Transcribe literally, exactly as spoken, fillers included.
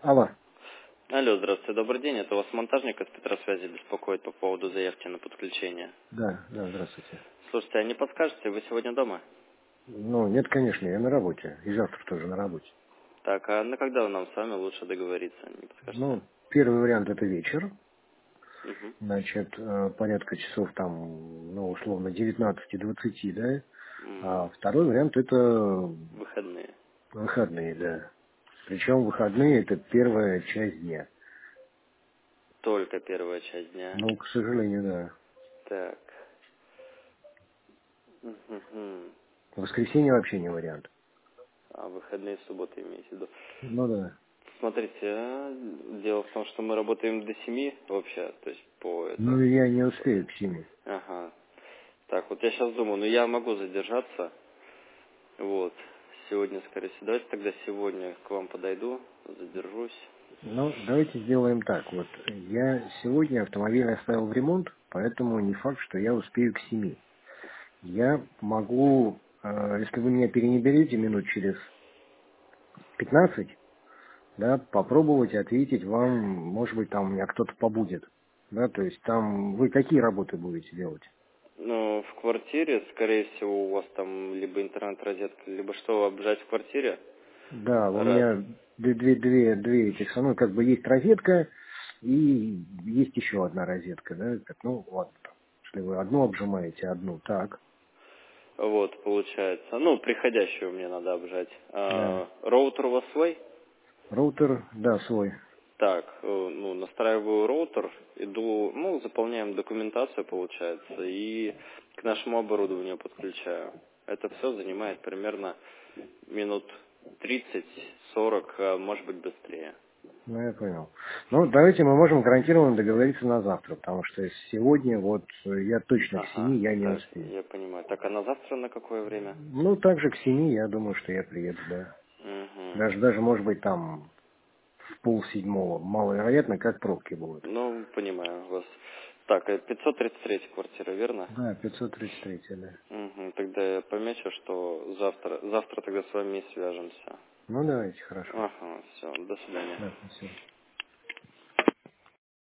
Алло. Алло, здравствуйте, добрый день. Это вас монтажник от Петросвязи беспокоит по поводу заявки на подключение. Да, да, здравствуйте. Слушайте, а не подскажете, вы сегодня дома? Ну, нет, конечно, я на работе. И завтра тоже на работе. Так, а на когда нам с вами лучше договориться? Не подскажете? Ну, первый вариант это вечер. Угу. Значит, э, порядка часов там, ну, условно, девятнадцать-двадцать, да? А М, второй вариант это Выходные. выходные, да. Причем выходные это первая часть дня. Только первая часть дня. Ну, к сожалению, да. Так. Мгм. Воскресенье вообще не вариант. А выходные субботы имеете в виду? Ну да. Смотрите, а, дело в том, что мы работаем до семи вообще, то есть по Ну, это. я не успею к семи. Ага. Так, вот я сейчас думаю, ну я могу задержаться. Вот. Сегодня, скорее всего. Давайте тогда сегодня к вам подойду, задержусь. Ну, давайте сделаем так. Вот я сегодня автомобиль оставил в ремонт, поэтому не факт, что я успею к семи. Я могу, э, если вы меня перенаберете минут через пятнадцать, да, попробовать ответить вам, может быть, там у меня кто-то побудет. Да, то есть там вы какие работы будете делать? Ну, в квартире, скорее всего, у вас там либо интернет-розетка, либо что, обжать в квартире? Да, у Раз. меня две, две, две, две этих самых, как бы есть розетка и есть еще одна розетка, да, как, ну, ладно, там, если вы одну обжимаете, одну, так, Вот, получается. Ну, приходящую мне надо обжать. да. А, роутер у вас свой? Роутер, да, свой. Так, э, ну, настраиваю роутер, иду, ну, заполняем документацию, получается, и к нашему оборудованию подключаю. Это все занимает примерно минут тридцать-сорок, а может быть быстрее. Ну, я понял. Ну, давайте мы можем гарантированно договориться на завтра, потому что сегодня вот э, я точно к Ага, семи я не так, успею. я понимаю. Так, а на завтра на какое время? Ну, также к семи я думаю, что я приеду, да. Угу. Даже, даже, может быть, там в полседьмого. Маловероятно, как пробки будут. Ну, понимаю вас. Так, э, пятьсот тридцать третья квартира, верно? Да, пятьсот тридцать три, да. Угу. Тогда я помечу, что завтра, завтра тогда с вами и свяжемся. Ну, давайте, хорошо. Ага, все, до свидания. Да, спасибо.